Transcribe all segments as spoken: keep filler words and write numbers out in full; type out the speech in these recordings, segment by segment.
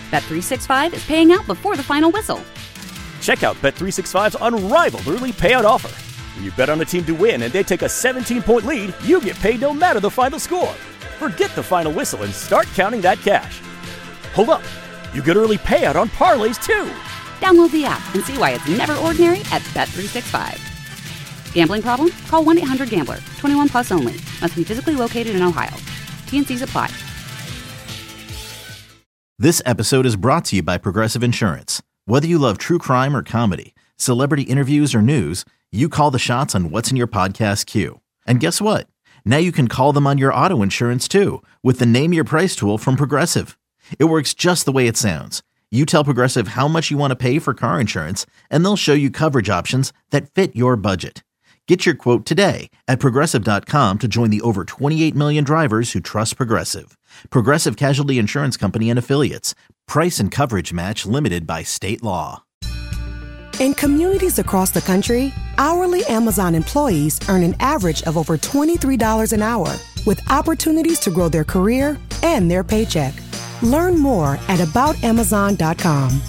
Bet three sixty-five is paying out before the final whistle. Check out Bet three sixty-five's unrivaled early payout offer. When you bet on a team to win and they take a seventeen-point lead, you get paid no matter the final score. Forget the final whistle and start counting that cash. Hold up. You get early payout on parlays, too. Download the app and see why it's never ordinary at Bet three sixty-five. Gambling problem? Call one eight hundred gambler. twenty-one plus only. Must be physically located in Ohio. T N Cs apply. This episode is brought to you by Progressive Insurance. Whether you love true crime or comedy, celebrity interviews or news, you call the shots on what's in your podcast queue. And guess what? Now you can call them on your auto insurance too with the Name Your Price tool from Progressive. It works just the way it sounds. You tell Progressive how much you want to pay for car insurance, and they'll show you coverage options that fit your budget. Get your quote today at Progressive dot com to join the over twenty-eight million drivers who trust Progressive. Progressive Casualty Insurance Company and Affiliates. Price and coverage match limited by state law. In communities across the country, hourly Amazon employees earn an average of over twenty-three dollars an hour, with opportunities to grow their career and their paycheck. Learn more at about amazon dot com.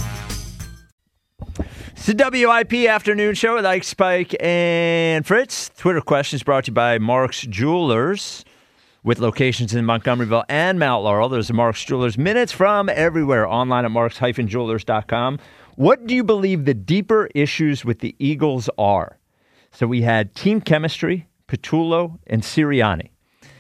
It's the W I P Afternoon Show with Ike, Spike, and Fritz. Twitter questions brought to you by Mark's Jewelers, with locations in Montgomeryville and Mount Laurel. There's a Mark's Jewelers minutes from everywhere, online at marks dash jewelers dot com. What do you believe the deeper issues with the Eagles are? So we had team chemistry, Petullo, and Sirianni.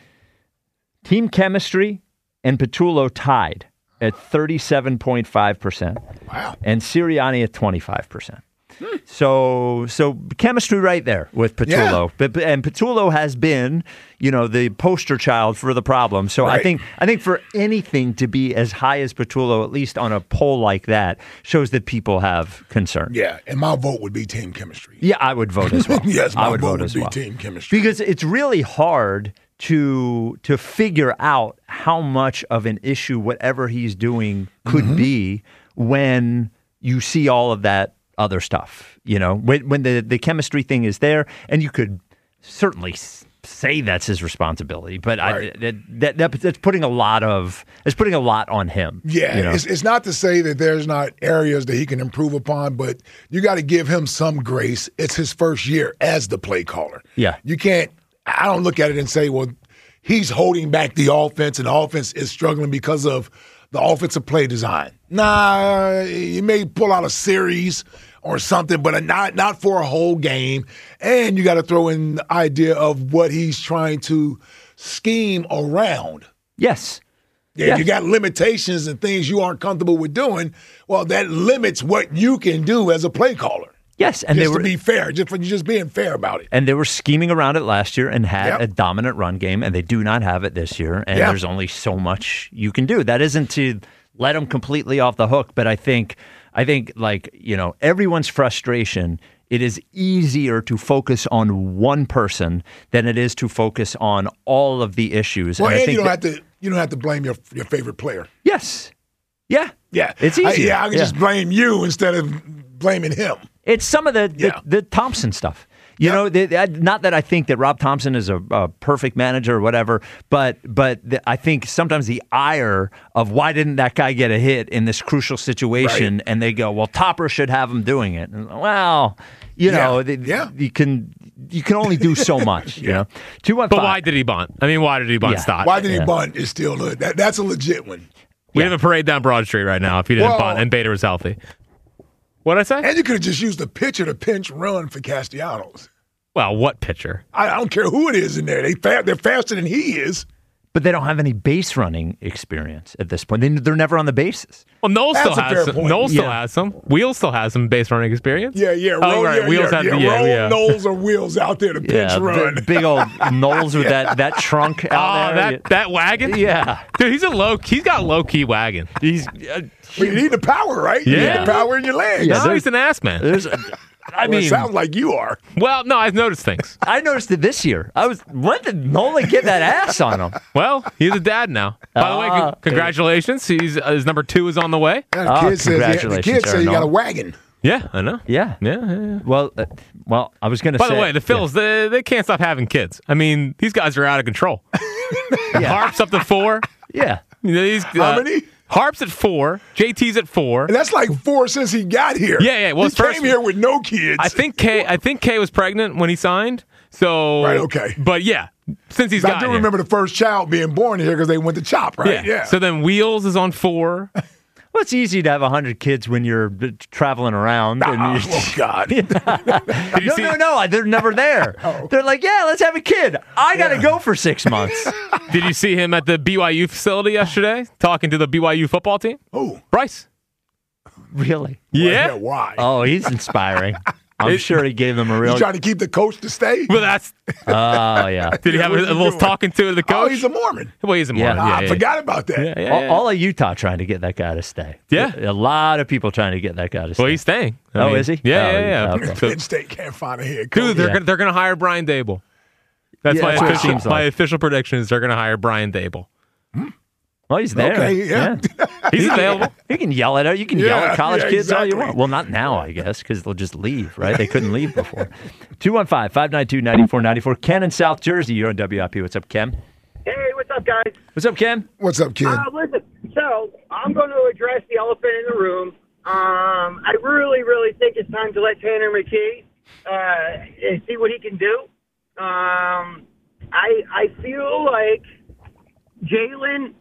Team chemistry and Petullo tied at thirty-seven point five percent. Wow. And Sirianni at twenty-five percent. Hmm. So so chemistry right there with Petullo. Yeah. But, and Petullo has been, you know, the poster child for the problem. So right. I think I think for anything to be as high as Petullo, at least on a poll like that, shows that people have concern. Yeah, and my vote would be team chemistry. Yeah, I would vote as well. yes, my I would vote, vote would as be well. team chemistry. Because it's really hard to to figure out how much of an issue whatever he's doing could mm-hmm. be when you see all of that other stuff. You know, when, when the, the chemistry thing is there, and you could certainly say that's his responsibility, but right. I, that, that that's putting a lot of it's putting a lot on him. Yeah, you know? it's, it's not to say that there's not areas that he can improve upon, but you got to give him some grace. It's his first year as the play caller. Yeah, you can't. I don't look at it and say, well, he's holding back the offense, and the offense is struggling because of the offensive play design. Nah, you may pull out a series or something, but not not for a whole game. And you got to throw in the idea of what he's trying to scheme around. Yes. Yeah, yes. You got limitations and things you aren't comfortable with doing. Well, that limits what you can do as a play caller. Yes, and just they were to be fair, just for just being fair about it. And they were scheming around it last year and had yep. a dominant run game, and they do not have it this year. And yep. there's only so much you can do. That isn't to let them completely off the hook, but I think, I think, like you know, everyone's frustration. It is easier to focus on one person than it is to focus on all of the issues. Well, and, and I think you don't that, have to. You don't have to blame your your favorite player. Yes. Yeah. Yeah. It's easy. Yeah, I can yeah. just blame you instead of blaming him. It's some of the, yeah. the, the Thompson stuff. You yep. know, the, the, not that I think that Rob Thompson is a, a perfect manager or whatever, but but the, I think sometimes the ire of why didn't that guy get a hit in this crucial situation, right. and they go, well, Topper should have him doing it. And, well, you know, yeah. The, yeah. you can you can only do so much. yeah. You know, two one But five. why did he bunt? I mean, why did he bunt yeah. Stott? Why did he yeah. bunt is still a, that, that's a legit one. We yeah. have a parade down Broad Street right now if he didn't well, bunt and Bader was healthy. What'd I say? And you could have just used the pitcher to pinch run for Castellanos. Well, what pitcher? I, I don't care who it is in there. They fa- they're faster than he is. But they don't have any base running experience at this point. They, they're never on the bases. Well, Noel That's still a has fair some. point. Noel still Yeah. has some. Wheels still has some base running experience. Yeah, yeah. Oh, roll, right. yeah, Wheels yeah, have yeah. yeah, roll yeah. Knowles or Wheels out there to pinch Yeah, run. big, big old Knowles with that, that trunk out Oh, there. that that wagon. Yeah, dude, he's a low. He's got low key wagon. he's. Uh, But you need the power, right? You Yeah. need the power in your legs. Yeah, No, he's an ass man. there's. A, I Well, mean, it sounds like you are. Well, no, I've noticed things. I noticed it this year. I was when did Nolan get that ass on him? Well, he's a dad now. By the way, Ah, con- congratulations. He's uh, his number two is on the way. Yeah, the Oh, kid says, the congratulations, kid said you got a Arnold. wagon. Yeah, I know. Yeah, Yeah, yeah, yeah. Well, uh, well, I was going to say. By the way, the Phils, they, they can't stop having kids. I mean, these guys are out of control. Yeah. Harp's up to four. Yeah, You know, these, How uh, many? Harp's at four. J T's at four. And that's like four since he got here. Yeah, yeah. Well, he his first, came here with no kids. I think Kay. I think Kay was pregnant when he signed. So Right, okay. But yeah, since he's I got do here. remember the first child being born here because they went to CHOP, right? Yeah. So then Wheels is on four. Well, it's easy to have one hundred kids when you're traveling around. And Oh, you- oh, God. no, see- no, no. They're never there. Oh. They're like, yeah, let's have a kid. I got to go for six months. Did you see him at the B Y U facility yesterday talking to the B Y U football team? Oh. Bryce. Really? Yeah. Why? Oh, he's inspiring. I'm sure he gave them a real. He's trying to keep the coach to stay? Well, that's. Oh, yeah. Did he have a, a little talking to the coach? Oh, he's a Mormon. Well, he's a Yeah. Mormon. Ah, Yeah, I yeah, forgot about that. Yeah, yeah, All, yeah. all of Utah trying to get that guy to stay. Yeah. A lot of people trying to get that guy to stay. Well, he's staying. I Oh, mean, is he? Yeah, Oh, yeah, yeah. okay. So- Penn State can't find a head coach. dude, they're Yeah. gonna, they're going to hire Brian Dable. That's Yeah, my that's what it official. seems My like. official prediction is they're going to hire Brian Dable. Well, he's there. Okay, yeah. He's available. You can yell at her. You can yell Yeah, at college yeah, kids all you exactly. want. Well, not now, I guess, because they'll just leave, right? They couldn't leave before. two one five, five nine two, nine four nine four. Ken in South Jersey. You're on W I P. What's up, Ken? Hey, what's up, guys? What's up, Ken? What's up, kid? Uh, listen, so I'm going to address the elephant in the room. Um, I really, really think it's time to let Tanner McKee uh, see what he can do. Um, I I feel like Jalen,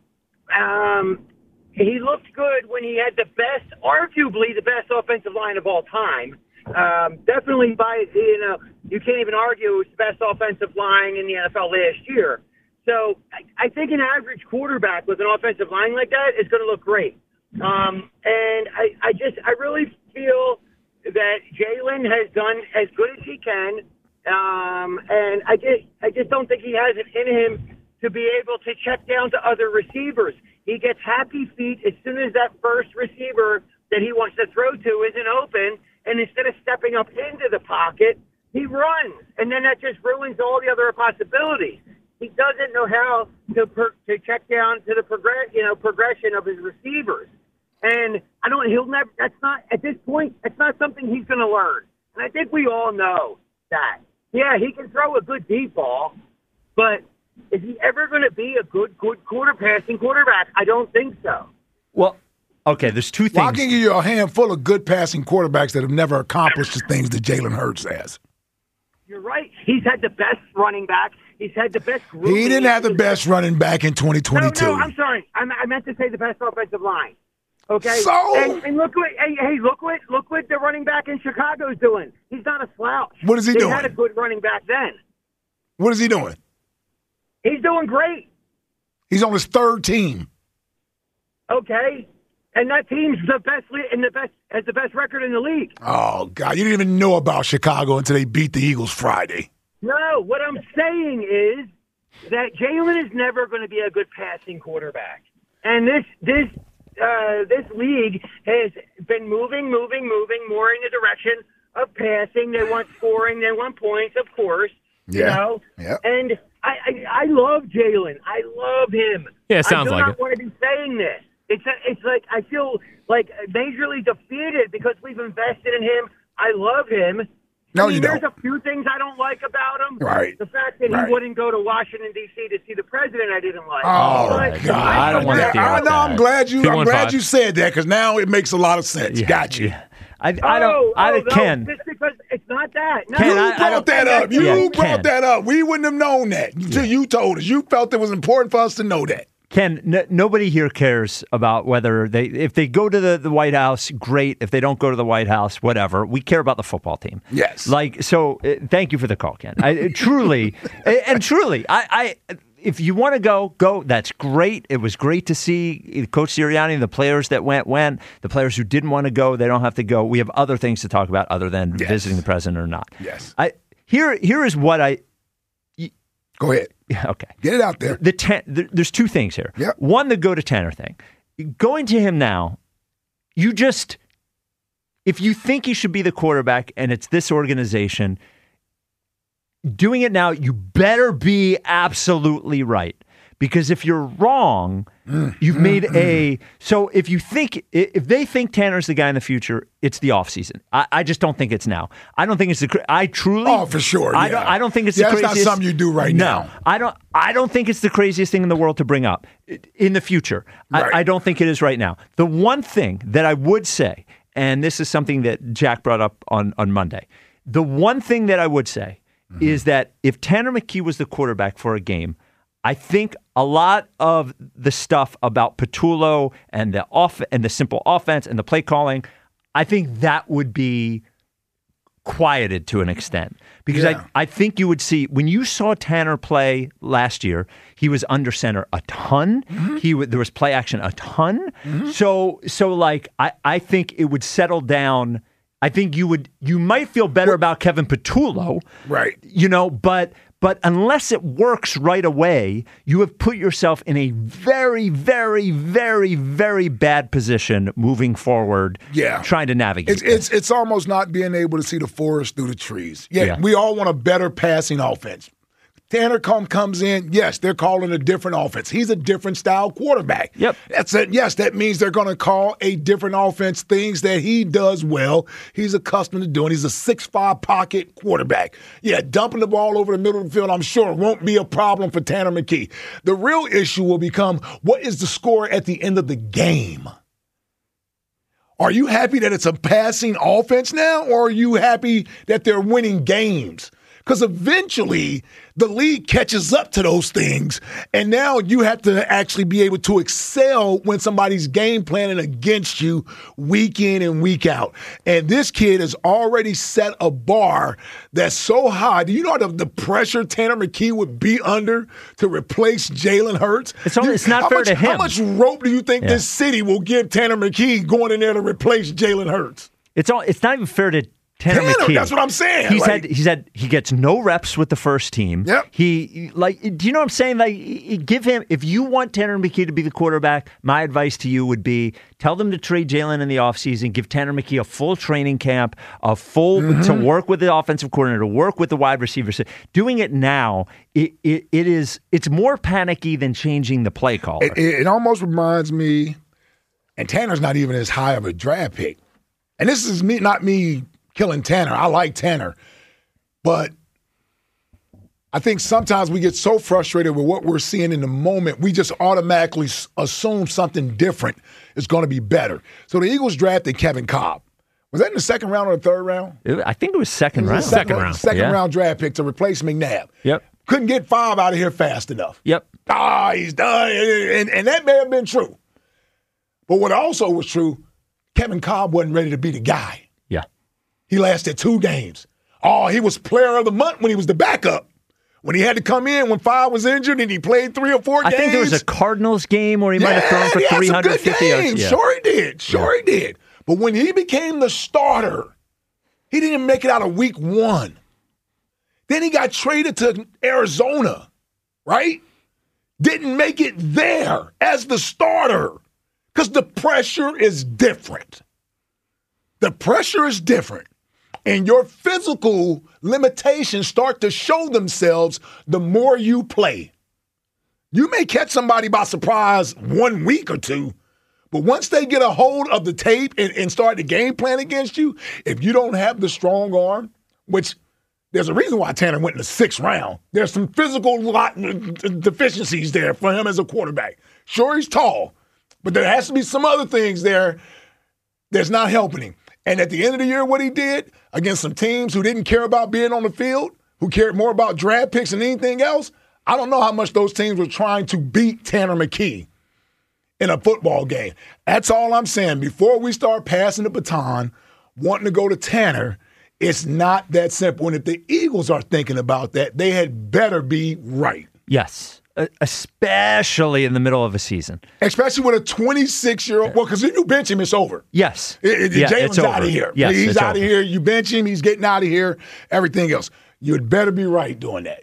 um, he looked good when he had the best, arguably the best offensive line of all time. Um, definitely by, you know, you can't even argue it was the best offensive line in the N F L last year. So I, I think an average quarterback with an offensive line like that is going to look great. Um, and I, I just, I really feel that Jalen has done as good as he can. Um, and I just, I just don't think he has it in him to be able to check down to other receivers. He gets happy feet as soon as that first receiver that he wants to throw to isn't open. And instead of stepping up into the pocket, he runs. And then that just ruins all the other possibilities. He doesn't know how to per, to check down to the progress, you know, progression of his receivers. And I don't, he'll never, that's not, at this point, that's not something he's going to learn. And I think we all know that. Yeah, he can throw a good deep ball, but is he ever going to be a good, good quarter passing quarterback? I don't think so. Well, okay, there's two Well, I things. can give you a handful of good passing quarterbacks that have never accomplished the things that Jalen Hurts has. You're right. He's had the best running back. He's had the best group. He didn't have the best running back in twenty twenty-two. No, no, I'm sorry. I, I meant to say the best offensive line. Okay. So? and, and look what hey, hey look what look what the running back in Chicago's doing. He's not a slouch. What is he they doing? Had a good running back then. What is he doing? He's doing great. He's on his third team. Okay. And that team's the best le- in the best has the best record in the league. Oh, God. You didn't even know about Chicago until they beat the Eagles Friday. No, what I'm saying is that Jalen is never going to be a good passing quarterback. And this this uh, this league has been moving, moving, moving more in the direction of passing. They want scoring. They want points, of course. You Yeah. know? Yeah. And I, I, I love Jalen. I love him. Yeah, it sounds I do like not it. want to be saying this. It's a, it's like I feel like majorly defeated because we've invested in him. I love him. No, I mean, you there's don't. a few things I don't like about him. Right. The fact that Right. he wouldn't go to Washington, D C to see the president, I didn't like. Oh, But God. I don't wanna Yeah, deal I with know. I'm that. glad you. two I'm one glad five. you said that because now it makes a lot of sense. Yeah, Got you. yeah. I, I don't. Oh, I oh, no, Ken. just because it's not that. No, Ken, You I- I brought don't- that up. You Yeah, brought Ken. that up. We wouldn't have known that until you told us. You felt it was important for us to know that. Ken, n- nobody here cares about whether they, if they go to the, the White House, great. If they don't go to the White House, whatever. We care about the football team. Yes. Like, so uh, thank you for the call, Ken. I, uh, truly, and, and truly, I, I, if you want to go, go. That's great. It was great to see Coach Sirianni, the players that went, went. The players who didn't want to go, they don't have to go. We have other things to talk about other than Yes. visiting the president or not. Yes. I here, here is what I. Go ahead. Yeah, okay. Get it out there. The ten, there, there's two things here. Yep. One, the go to Tanner thing. Going to him now, you just, if you think he should be the quarterback and it's this organization, doing it now, you better be absolutely right. Because if you're wrong, mm, you've mm, made a mm. – so if you think – if they think Tanner's the guy in the future, it's the offseason. I, I just don't think it's now. I don't think it's the – I truly – Oh, for sure, I, yeah. don't, I don't think it's yeah, the craziest – that's not something you do right no, now. No, I don't, I don't think it's the craziest thing in the world to bring up in the future. Right. I, I don't think it is right now. The one thing that I would say, and this is something that Jack brought up on, on Monday, the one thing that I would say mm-hmm. is that if Tanner McKee was the quarterback for a game, I think a lot of the stuff about Patullo and the off and the simple offense and the play calling, I think that would be quieted to an extent. Because yeah. I, I think you would see, when you saw Tanner play last year, he was under center a ton. Mm-hmm. He w- There was play action a ton. Mm-hmm. So, so like, I, I think it would settle down. I think you would, you might feel better about Kevin Patullo. Right. You know, but... But unless it works right away, you have put yourself in a very, very, very, very bad position moving forward. Yeah, trying to navigate. It's it's, it's almost not being able to see the forest through the trees. Yeah, yeah. We all want a better passing offense. Tanner come, comes in, yes, they're calling a different offense. He's a different style quarterback. Yep. That's it. Yes, that means they're going to call a different offense, things that he does well. He's accustomed to doing. He's a six five pocket quarterback. Yeah, dumping the ball over the middle of the field, I'm sure, won't be a problem for Tanner McKee. The real issue will become, what is the score at the end of the game? Are you happy that it's a passing offense now, or are you happy that they're winning games? Because eventually the league catches up to those things, and now you have to actually be able to excel when somebody's game planning against you week in and week out. And this kid has already set a bar that's so high. Do you know the, the pressure Tanner McKee would be under to replace Jalen Hurts? It's, only, it's not how fair much, to him. How much rope do you think yeah. this city will give Tanner McKee going in there to replace Jalen Hurts? It's all. It's not even fair to Tanner, Tanner McKee. That's what I'm saying. He's like, had he's had he gets no reps with the first team. Yep. He like do you know what I'm saying? Like give him if you want Tanner McKee to be the quarterback, my advice to you would be tell them to trade Jalen in the offseason, give Tanner McKee a full training camp, a full mm-hmm. to work with the offensive coordinator, to work with the wide receivers. Doing it now, it it, it is it's more panicky than changing the play caller. It, it, it almost reminds me, and Tanner's not even as high of a draft pick. And this is me not me killing Tanner. I like Tanner. But I think sometimes we get so frustrated with what we're seeing in the moment, we just automatically assume something different is going to be better. So the Eagles drafted Kevin Cobb. Was that in the second round or the third round? I think it was second round. Was second, second round. Second yeah. round draft pick to replace McNabb. Yep. Couldn't get five out of here fast enough. Yep. Ah, he's done. And, and that may have been true. But what also was true, Kevin Cobb wasn't ready to be the guy. Yeah. He lasted two games. Oh, he was player of the month when he was the backup. When he had to come in when Five was injured and he played three or four I games. I think there was a Cardinals game where he yeah, might have thrown for three hundred fifty yards. Yeah. Sure he did. Sure yeah. he did. But when he became the starter, he didn't make it out of week one. Then he got traded to Arizona, right? Didn't make it there as the starter because the pressure is different. The pressure is different. And your physical limitations start to show themselves the more you play. You may catch somebody by surprise one week or two, but once they get a hold of the tape and, and start the game plan against you, if you don't have the strong arm, which there's a reason why Tanner went in the sixth round. There's some physical lot deficiencies there for him as a quarterback. Sure, he's tall, but there has to be some other things there that's not helping him. And at the end of the year, what he did against some teams who didn't care about being on the field, who cared more about draft picks than anything else, I don't know how much those teams were trying to beat Tanner McKee in a football game. That's all I'm saying. Before we start passing the baton, wanting to go to Tanner, it's not that simple. And if the Eagles are thinking about that, they had better be right. Yes. Especially in the middle of a season. Especially with a twenty-six-year-old. Well, because if you bench him, it's over. Yes. It, it, yeah, Jalen's out of here. Yes, he's out over. of here. You bench him, he's getting out of here. Everything else. You'd better be right doing that.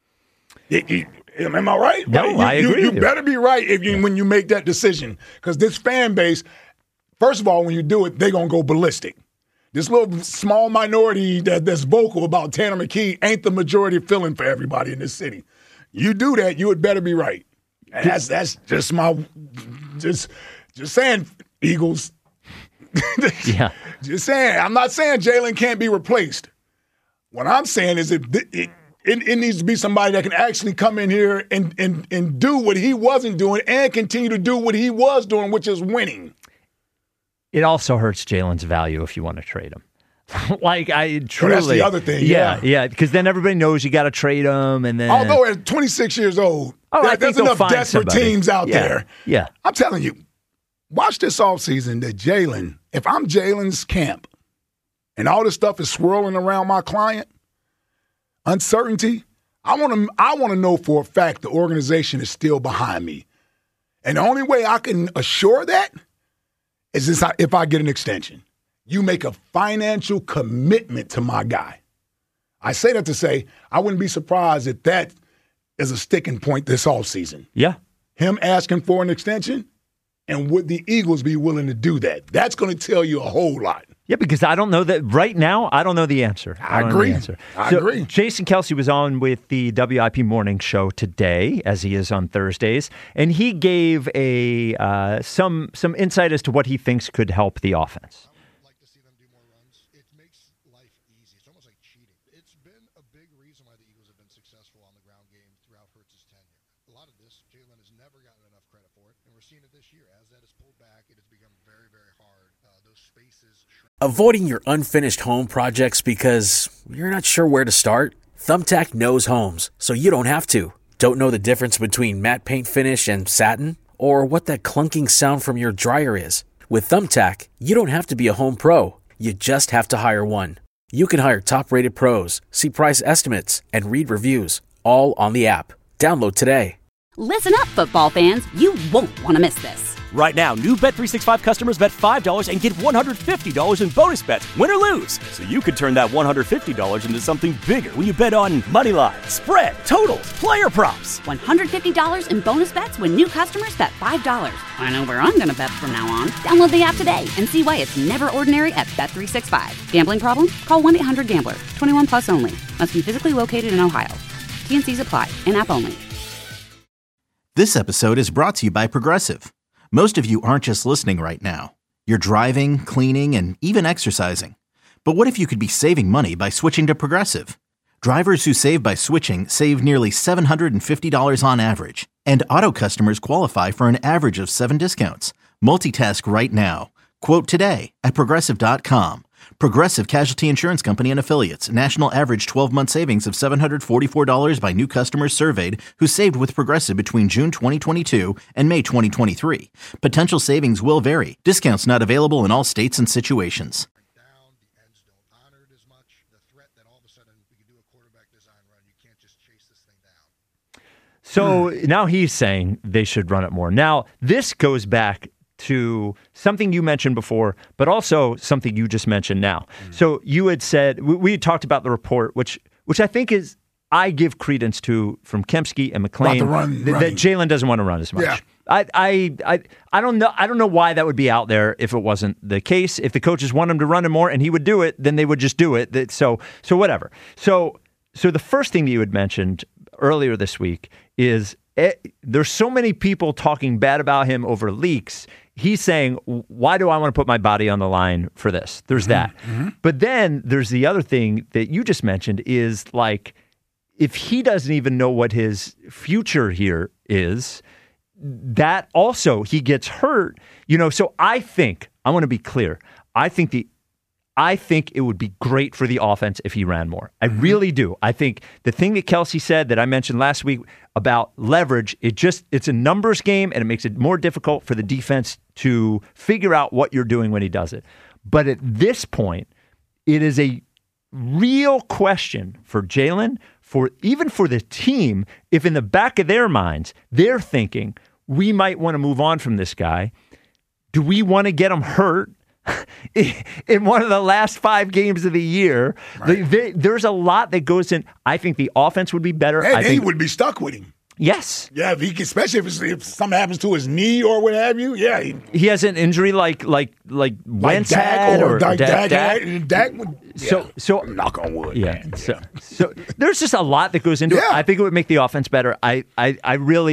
It, it, am I right? No, right? You, I agree. You, you better be right if you, when you make that decision. Because this fan base, first of all, when you do it, they're going to go ballistic. This little small minority that, that's vocal about Tanner McKee ain't the majority feeling for everybody in this city. You do that, you had better be right. And that's that's just my just just saying, Eagles. yeah. Just saying. I'm not saying Jalen can't be replaced. What I'm saying is it it, it it needs to be somebody that can actually come in here and and and do what he wasn't doing and continue to do what he was doing, which is winning. It also hurts Jalen's value if you want to trade him. like I truly, well, that's the other thing. Yeah, yeah, yeah, because then everybody knows you got to trade him, and then although at twenty-six years old, oh, there, I think there's enough desperate somebody. teams out yeah. there. Yeah, I'm telling you, watch this offseason that Jalen. If I'm Jalen's camp, and all this stuff is swirling around my client, uncertainty. I want to. I want to know for a fact the organization is still behind me, and the only way I can assure that is this, if I get an extension. You make a financial commitment to my guy. I say that to say I wouldn't be surprised if that is a sticking point this offseason. Yeah. Him asking for an extension, and would the Eagles be willing to do that? That's going to tell you a whole lot. Yeah, because I don't know that right now. I don't know the answer. I, I don't agree. Know the answer. I so agree. Jason Kelce was on with the W I P Morning Show today, as he is on Thursdays, and he gave a uh, some some insight as to what he thinks could help the offense. Avoiding your unfinished home projects because you're not sure where to start? Thumbtack knows homes, so you don't have to. Don't know the difference between matte paint finish and satin? Or what that clunking sound from your dryer is? With Thumbtack, you don't have to be a home pro. You just have to hire one. You can hire top-rated pros, see price estimates, and read reviews, all on the app. Download today. Listen up, football fans. You won't want to miss this. Right now, new Bet three sixty-five customers bet five dollars and get one hundred fifty dollars in bonus bets, win or lose. So you could turn that one hundred fifty dollars into something bigger when you bet on money line, spread, totals, player props. one hundred fifty dollars in bonus bets when new customers bet five dollars. I know where I'm going to bet from now on. Download the app today and see why it's never ordinary at Bet three sixty-five. Gambling problem? Call one eight hundred gambler. twenty-one plus only. Must be physically located in Ohio. T N Cs apply. In-app only. This episode is brought to you by Progressive. Most of you aren't just listening right now. You're driving, cleaning, and even exercising. But what if you could be saving money by switching to Progressive? Drivers who save by switching save nearly seven hundred fifty dollars on average. And auto customers qualify for an average of seven discounts. Multitask right now. Quote today at Progressive dot com. Progressive Casualty Insurance Company and Affiliates. National average twelve-month savings of seven hundred forty-four dollars by new customers surveyed who saved with Progressive between June twenty twenty-two and May twenty twenty-three. Potential savings will vary. Discounts not available in all states and situations. So now he's saying they should run it more. Now, this goes back to something you mentioned before, but also something you just mentioned now. Mm. So you had said, we, we had talked about the report, which which I think is, I give credence to from Kempski and McClain, run, th- that Jalen doesn't want to run as much. Yeah. I, I I I don't know I don't know why that would be out there if it wasn't the case. If the coaches want him to run him more and he would do it, then they would just do it. That, so so whatever. So so the first thing that you had mentioned earlier this week is it, there's so many people talking bad about him over leaks. He's saying, why do I want to put my body on the line for this? There's mm-hmm. that. Mm-hmm. But then there's the other thing that you just mentioned is like, if he doesn't even know what his future here is, that also he gets hurt. You know, so I think, I want to be clear. I think the I think it would be great for the offense if he ran more. I mm-hmm. really do. I think the thing that Kelce said that I mentioned last week about leverage, it just it's a numbers game and it makes it more difficult for the defense to figure out what you're doing when he does it. But at this point, it is a real question for Jalen, for even for the team, if in the back of their minds, they're thinking, we might want to move on from this guy. Do we want to get him hurt in one of the last five games of the year? Right. They, there's a lot that goes in. I think the offense would be better. And I he think, would be stuck with him. Yes. Yeah, if he can, especially if, it's, if something happens to his knee or what have you. Yeah. He, he has an injury like like like Wentz like had or, or Dak, Dak, Dak, Dak. Dak would, yeah. So so knock on wood. Yeah. Man. So so there's just a lot that goes into yeah. it. I think it would make the offense better. I I I really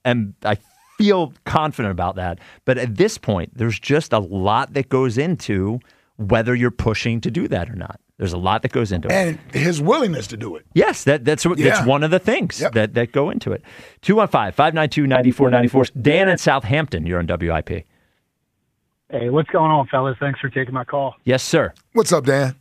am I feel confident about that. But at this point, there's just a lot that goes into whether you're pushing to do that or not. There's a lot that goes into it. And his willingness to do it. Yes, that, that's what, Yeah. that's one of the things Yep. that, that go into it. two one five, five nine two, nine four nine four. Dan in Southampton, you're on W I P. Hey, what's going on, fellas? Thanks for taking my call. Yes, sir. What's up, Dan?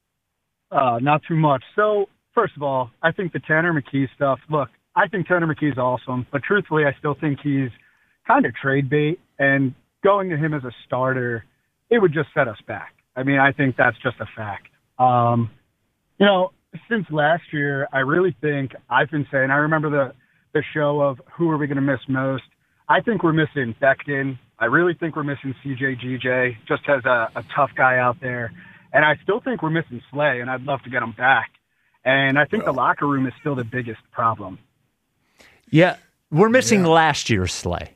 Uh, not too much. So, first of all, I think the Tanner McKee stuff, look, I think Tanner McKee's awesome, but truthfully, I still think he's kind of trade bait, and going to him as a starter, it would just set us back. I mean, I think that's just a fact. Um, you know, since last year, I really think I've been saying, I remember the, the show of who are we going to miss most. I think we're missing Becton. I really think we're missing C J G J, just as a, a tough guy out there. And I still think we're missing Slay, and I'd love to get him back. And I think the locker room is still the biggest problem. Yeah, we're missing yeah. last year's Slay.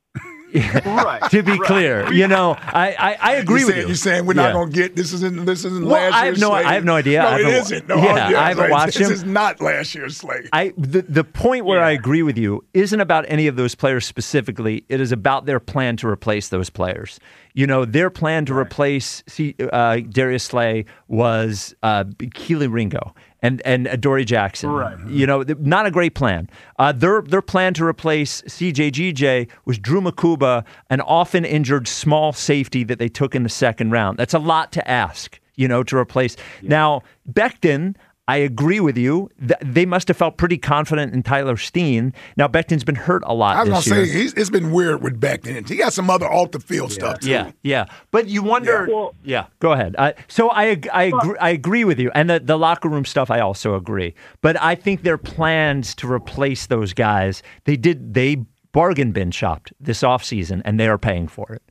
Right. To be right. clear, you know, I, I, I agree you're with saying, you. You're saying we're yeah. not going to get this isn't this isn't well, last I year's have no slate. I have no idea. No, I it haven't, isn't. No, yeah, yeah, I haven't right. watched this him. This is not last year's slate. I the, the point where yeah. I agree with you isn't about any of those players specifically. It is about their plan to replace those players. You know, their plan to right. replace uh, Darius Slay was uh, Keely Ringo and and Adoree Jackson. Right. You know, not a great plan. Uh, their their plan to replace C J G J was Drew Makuba, an often injured small safety that they took in the second round. That's a lot to ask, you know, to replace. Yeah. Now, Becton, I agree with you. They must have felt pretty confident in Tyler Steen. Now, Becton's been hurt a lot I was this gonna year. say, he's, it's been weird with Becton. He got some other off-the-field yeah. stuff, too. Yeah, yeah. But you wonder... Yeah, well, yeah go ahead. Uh, so I I agree, I agree with you. And the, the locker room stuff, I also agree. But I think their plans to replace those guys, they did they bargain bin shopped this offseason, and they are paying for it.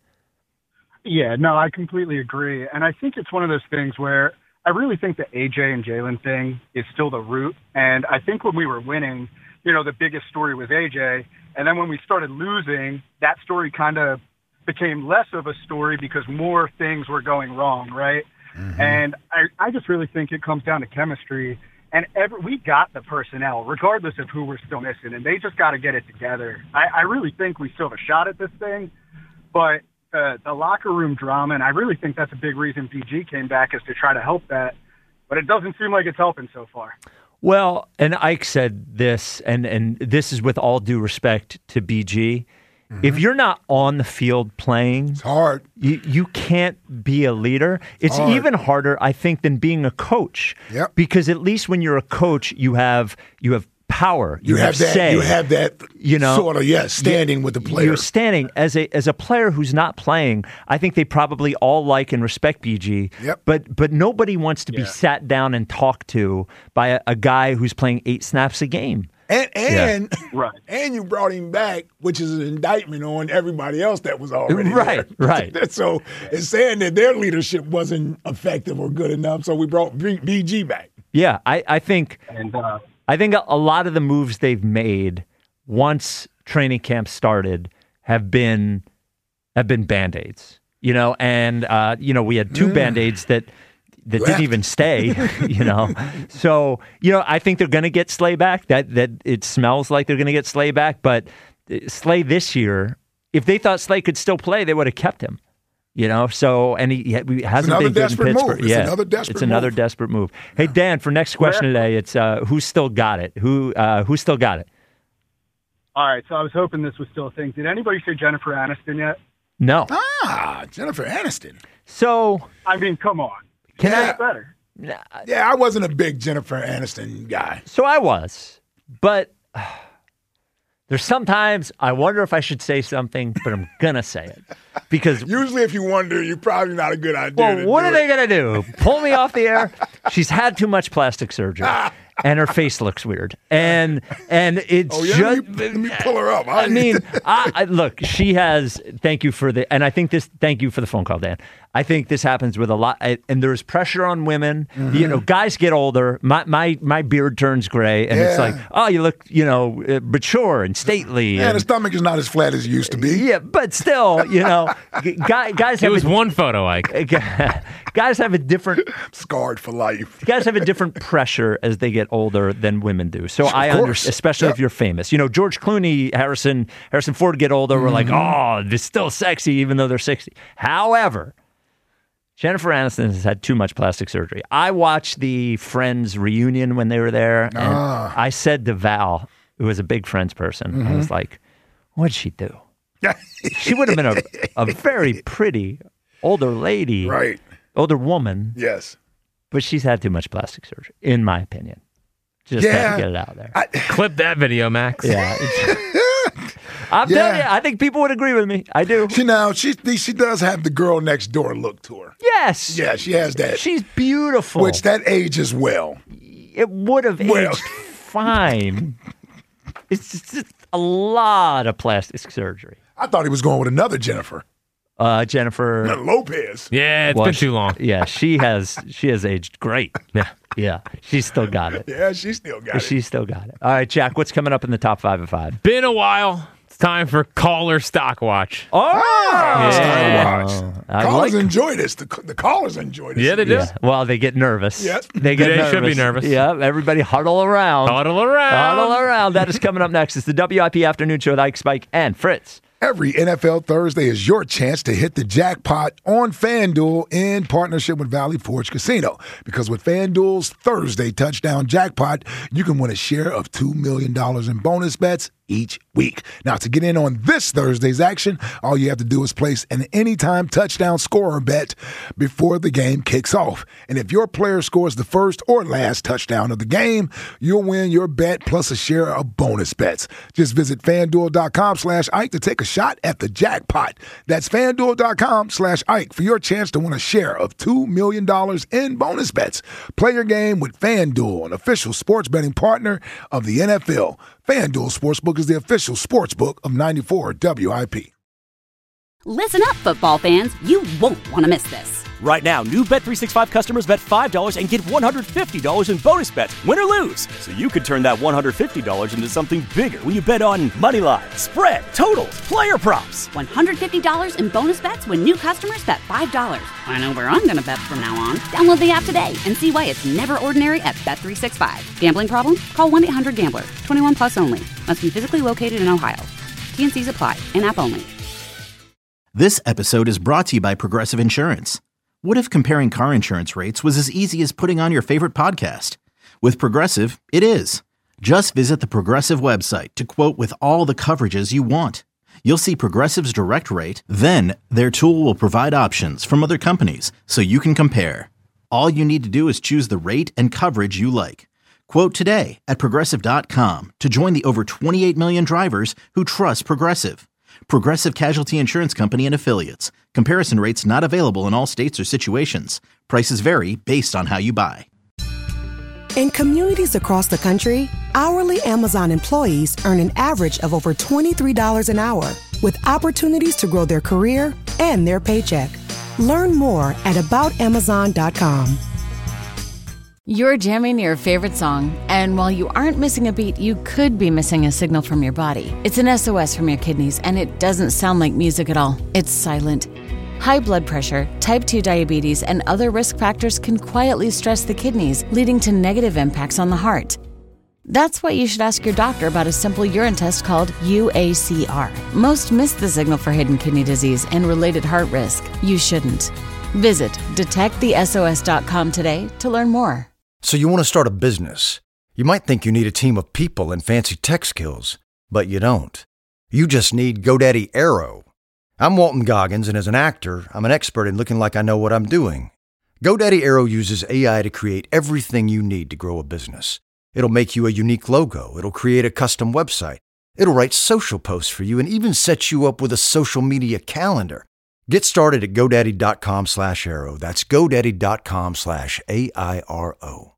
Yeah, no, I completely agree. And I think it's one of those things where I really think the A J and Jalen thing is still the root. And I think when we were winning, you know, the biggest story was A J. And then when we started losing, that story kind of became less of a story because more things were going wrong, right? Mm-hmm. And I, I just really think it comes down to chemistry. And every, we got the personnel, regardless of who we're still missing, and they just got to get it together. I, I really think we still have a shot at this thing, but uh, the locker room drama, and I really think that's a big reason B G came back, is to try to help that. But it doesn't seem like it's helping so far. Well, and Ike said this, and, and this is with all due respect to B G. Mm-hmm. If you're not on the field playing, it's hard. You, you can't be a leader. It's hard. even harder, I think, than being a coach. Yep. Because at least when you're a coach, you have you have power. You, you have, have that. say. You have that. You know, sort of yes, standing you, with the player. You're standing as a as a player who's not playing. I think they probably all like and respect B G. Yep. But but nobody wants to be yeah. sat down and talked to by a, a guy who's playing eight snaps a game. And and yeah. right. and you brought him back, which is an indictment on everybody else that was already right, there. Right, So it's saying that their leadership wasn't effective or good enough. So we brought B G back. Yeah, I, I think and uh, I think a, a lot of the moves they've made once training camp started have been have been Band-Aids. You know, and uh, you know we had two mm. Band-Aids that. That Left. didn't even stay, you know. So, you know, I think they're going to get Slay back. That that it smells like they're going to get Slay back. But Slay this year, if they thought Slay could still play, they would have kept him. You know. So, and he, he hasn't been good in Pittsburgh. Move. It's yeah, another desperate it's another move. desperate move. Hey Dan, for next question today, it's uh, who's still got it? Who uh, who still got it? All right. So I was hoping this was still a thing. Did anybody say Jennifer Aniston yet? No. Ah, Jennifer Aniston. So I mean, come on. Can yeah. I better? Yeah, I wasn't a big Jennifer Aniston guy. So I was, but uh, there's sometimes I wonder if I should say something, but I'm gonna say it because usually, if you wonder, you're probably not a good idea. Well, what do are it. they gonna do? Pull me off the air? She's had too much plastic surgery. And her face looks weird, and and it's oh, yeah? just. Let me, let me pull her up. I mean, I, I, look, she has. Thank you for the, and I think this. Thank you for the phone call, Dan. I think this happens with a lot, and there's pressure on women. Mm-hmm. You know, guys get older. My my my beard turns gray, and yeah. it's like, oh, you look, you know, mature and stately. Yeah, and, the stomach is not as flat as it used to be. Yeah, but still, you know, guys. guys have it was a, one photo, Ike. Guys have a different. Scarred for life. Guys have a different pressure as they get get older than women do. So Of I course. understand, especially Yep. if you're famous. You know, George Clooney, Harrison, Harrison Ford get older. We're like, Mm-hmm. oh, they're still sexy even though they're sixty. However, Jennifer Aniston has had too much plastic surgery. I watched the Friends reunion when they were there, and Ah. I said to Val, who was a big Friends person, I Mm-hmm. was like, what'd she do? She would have been a, a very pretty older lady, Right. older woman, Yes. but she's had too much plastic surgery, in my opinion. Just had Yeah. to get it out there. I, Clip that video, Max. yeah. it's- I'm Yeah. telling you, I think people would agree with me. I do. she now she she does have the girl next door look to her. Yes. Yeah, she has that. She's beautiful. Which that ages well. It would have Well. aged fine. It's just a lot of plastic surgery. I thought he was going with another Jennifer. Uh, Jennifer. Lopez. Yeah, it's well, been she- too long. Yeah, she has she has aged great. Yeah. Yeah, she's still got it. Yeah, she still got it. She's still got it. All right, Jack, what's coming up in the top five of five? Been a while. It's time for Caller Stock Watch. Oh, Ah, Yeah. Star Watch. I Callers like- enjoy this. The, the callers enjoy this. Yeah, they do. yeah. Well, they get nervous. Yep. They get They nervous. should be nervous. Yeah, everybody huddle around. Huddle around. Huddle around. That is coming up next. It's the W I P Afternoon Show with Ike, Spike, and Fritz. Every N F L Thursday is your chance to hit the jackpot on FanDuel in partnership with Valley Forge Casino. Because with FanDuel's Thursday touchdown jackpot, you can win a share of two million dollars in bonus bets each week. Now, to get in on this Thursday's action, all you have to do is place an anytime touchdown scorer bet before the game kicks off. And if your player scores the first or last touchdown of the game, you'll win your bet plus a share of bonus bets. Just visit FanDuel.com slash Ike to take a shot at the jackpot. That's FanDuel.com slash Ike for your chance to win a share of two million dollars in bonus bets. Play your game with FanDuel, an official sports betting partner of the N F L. FanDuel Sportsbook is the official sportsbook of ninety-four W I P. Listen up, football fans. You won't want to miss this. Right now, new Bet three sixty-five customers bet five dollars and get one hundred fifty dollars in bonus bets, win or lose. So you could turn that one hundred fifty dollars into something bigger when you bet on money line, spread, totals, player props. one hundred fifty dollars in bonus bets when new customers bet five dollars. I know where I'm going to bet from now on. Download the app today and see why it's never ordinary at Bet three sixty-five. Gambling problem? Call one eight hundred gambler. twenty-one plus only. Must be physically located in Ohio. T N Cs apply. In-app only. This episode is brought to you by Progressive Insurance. What if comparing car insurance rates was as easy as putting on your favorite podcast? With Progressive, it is. Just visit the Progressive website to quote with all the coverages you want. You'll see Progressive's direct rate, then their tool will provide options from other companies so you can compare. All you need to do is choose the rate and coverage you like. Quote today at Progressive dot com to join the over twenty-eight million drivers who trust Progressive. Progressive Casualty Insurance Company and Affiliates. Comparison rates not available in all states or situations. Prices vary based on how you buy. In communities across the country, hourly Amazon employees earn an average of over twenty-three dollars an hour, with opportunities to grow their career and their paycheck. Learn more at about amazon dot com. You're jamming your favorite song, and while you aren't missing a beat, you could be missing a signal from your body. It's an S O S from your kidneys, and it doesn't sound like music at all. It's silent. High blood pressure, type two diabetes, and other risk factors can quietly stress the kidneys, leading to negative impacts on the heart. That's why you should ask your doctor about a simple urine test called U A C R. Most miss the signal for hidden kidney disease and related heart risk. You shouldn't. Visit detect the S O S dot com today to learn more. So you want to start a business. You might think you need a team of people and fancy tech skills, but you don't. You just need GoDaddy Aero. I'm Walton Goggins, and as an actor, I'm an expert in looking like I know what I'm doing. GoDaddy Aero uses A I to create everything you need to grow a business. It'll make you a unique logo. It'll create a custom website. It'll write social posts for you and even set you up with a social media calendar. Get started at GoDaddy.com slash Aero. That's GoDaddy.com slash A I R O.